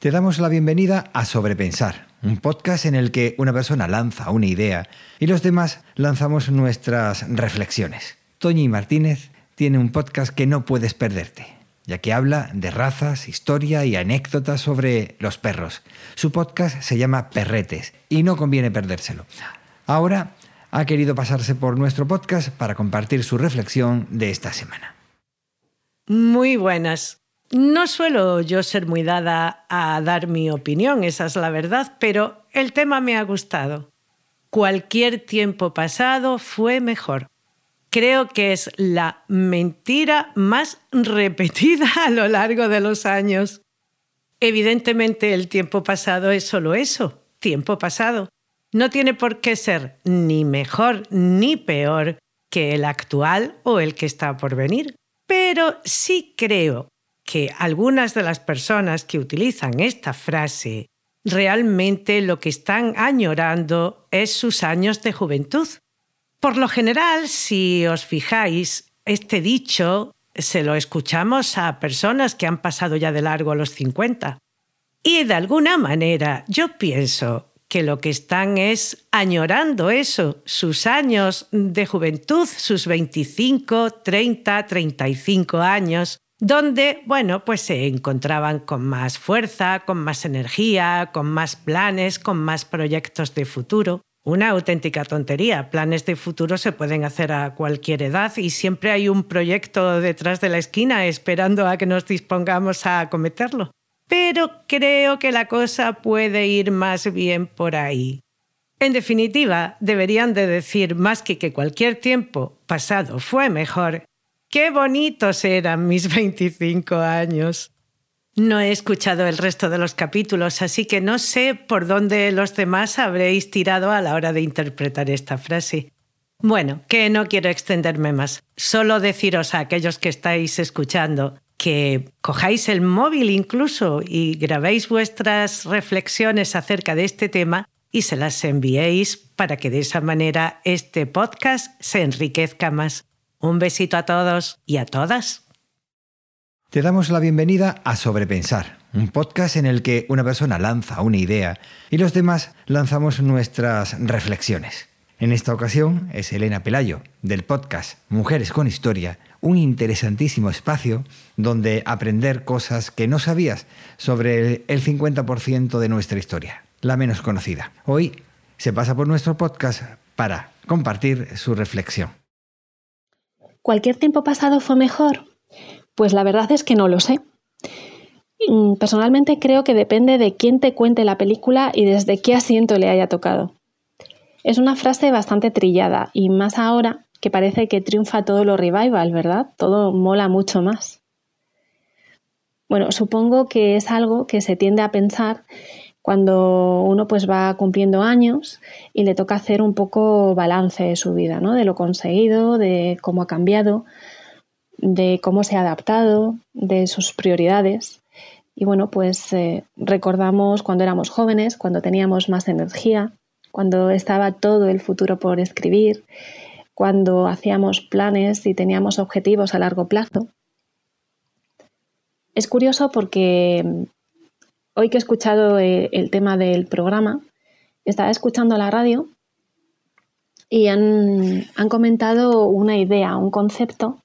Te damos la bienvenida a Sobrepensar, un podcast en el que una persona lanza una idea y los demás lanzamos nuestras reflexiones. Toñi Martínez tiene un podcast que no puedes perderte, ya que habla de razas, historia y anécdotas sobre los perros. Su podcast se llama Perretes y no conviene perdérselo. Ahora ha querido pasarse por nuestro podcast para compartir su reflexión de esta semana. Muy buenas. No suelo yo ser muy dada a dar mi opinión, esa es la verdad, pero el tema me ha gustado. Cualquier tiempo pasado fue mejor. Creo que es la mentira más repetida a lo largo de los años. Evidentemente el tiempo pasado es solo eso, tiempo pasado. No tiene por qué ser ni mejor ni peor que el actual o el que está por venir. Pero sí creo que algunas de las personas que utilizan esta frase realmente lo que están añorando es sus años de juventud. Por lo general, si os fijáis, este dicho se lo escuchamos a personas que han pasado ya de largo los 50. Y de alguna manera yo pienso que lo que están es añorando eso, sus años de juventud, sus 25, 30, 35 años, donde, pues se encontraban con más fuerza, con más energía, con más planes, con más proyectos de futuro. Una auténtica tontería. Planes de futuro se pueden hacer a cualquier edad y siempre hay un proyecto detrás de la esquina esperando a que nos dispongamos a acometerlo. Pero creo que la cosa puede ir más bien por ahí. En definitiva, deberían de decir más que cualquier tiempo pasado fue mejor. ¡Qué bonitos eran mis 25 años! No he escuchado el resto de los capítulos, así que no sé por dónde los demás habréis tirado a la hora de interpretar esta frase. Bueno, que no quiero extenderme más. Solo deciros a aquellos que estáis escuchando que cojáis el móvil incluso y grabéis vuestras reflexiones acerca de este tema y se las enviéis para que de esa manera este podcast se enriquezca más. Un besito a todos y a todas. Te damos la bienvenida a Sobrepensar, un podcast en el que una persona lanza una idea y los demás lanzamos nuestras reflexiones. En esta ocasión es Elena Pelayo, del podcast Mujeres con Historia, un interesantísimo espacio donde aprender cosas que no sabías sobre el 50% de nuestra historia, la menos conocida. Hoy se pasa por nuestro podcast para compartir su reflexión. ¿Cualquier tiempo pasado fue mejor? Pues la verdad es que no lo sé. Personalmente creo que depende de quién te cuente la película y desde qué asiento le haya tocado. Es una frase bastante trillada y más ahora que parece que triunfa todo lo revival, ¿verdad? Todo mola mucho más. Bueno, supongo que es algo que se tiende a pensar cuando uno va cumpliendo años y le toca hacer un poco balance de su vida, ¿no? De lo conseguido, de cómo ha cambiado, de cómo se ha adaptado, de sus prioridades. Y recordamos cuando éramos jóvenes, cuando teníamos más energía, cuando estaba todo el futuro por escribir, cuando hacíamos planes y teníamos objetivos a largo plazo. Es curioso porque hoy que he escuchado el tema del programa, estaba escuchando la radio y han comentado una idea, un concepto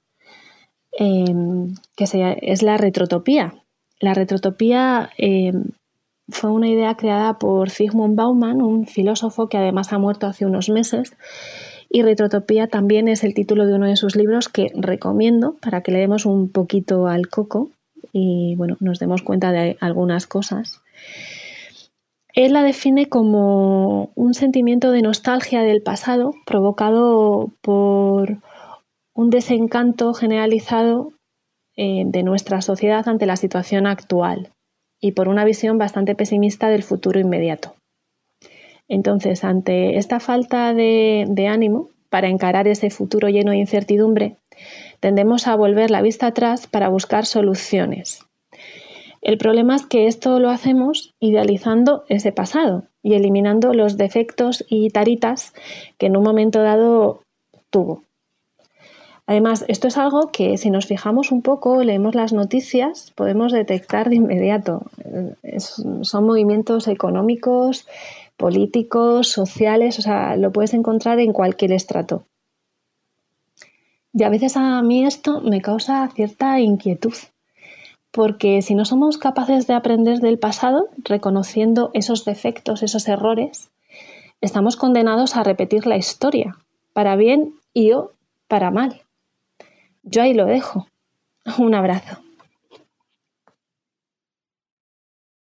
es la retrotopía. La retrotopía fue una idea creada por Zygmunt Bauman, un filósofo que además ha muerto hace unos meses, y retrotopía también es el título de uno de sus libros que recomiendo para que le demos un poquito al coco y nos demos cuenta de algunas cosas. Él la define como un sentimiento de nostalgia del pasado provocado por un desencanto generalizado de nuestra sociedad ante la situación actual y por una visión bastante pesimista del futuro inmediato. Entonces, ante esta falta de ánimo para encarar ese futuro lleno de incertidumbre, tendemos a volver la vista atrás para buscar soluciones. El problema es que esto lo hacemos idealizando ese pasado y eliminando los defectos y taritas que en un momento dado tuvo. Además, esto es algo que si nos fijamos un poco, leemos las noticias, podemos detectar de inmediato. Son movimientos económicos, políticos, sociales, o sea, lo puedes encontrar en cualquier estrato. Y a veces a mí esto me causa cierta inquietud, porque si no somos capaces de aprender del pasado, reconociendo esos defectos, esos errores, estamos condenados a repetir la historia, para bien y o para mal. Yo ahí lo dejo. Un abrazo.